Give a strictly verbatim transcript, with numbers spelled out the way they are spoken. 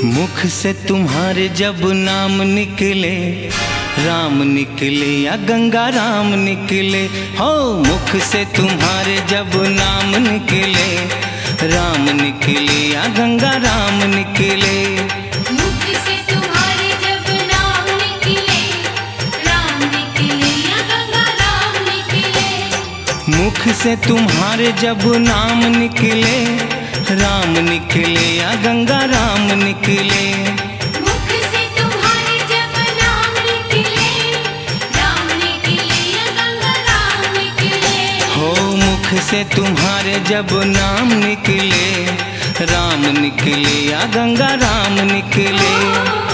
मुख से तुम्हारे जब नाम निकले, राम निकले या गंगा राम निकले। हो मुख से तुम्हारे जब नाम निकले, राम निकले या गंगा राम निकले। मुख से तुम्हारे जब नाम निकले, राम निकले या गंगा राम निकले। मुख से तुम्हारे जब नाम निकले, राम निकले या गंगा राम निकले। मुख से तुम्हारे जब नाम निकले, राम निकले या गंगा राम निकले। हो मुख से तुम्हारे जब नाम निकले, राम निकले या गंगा राम निकले।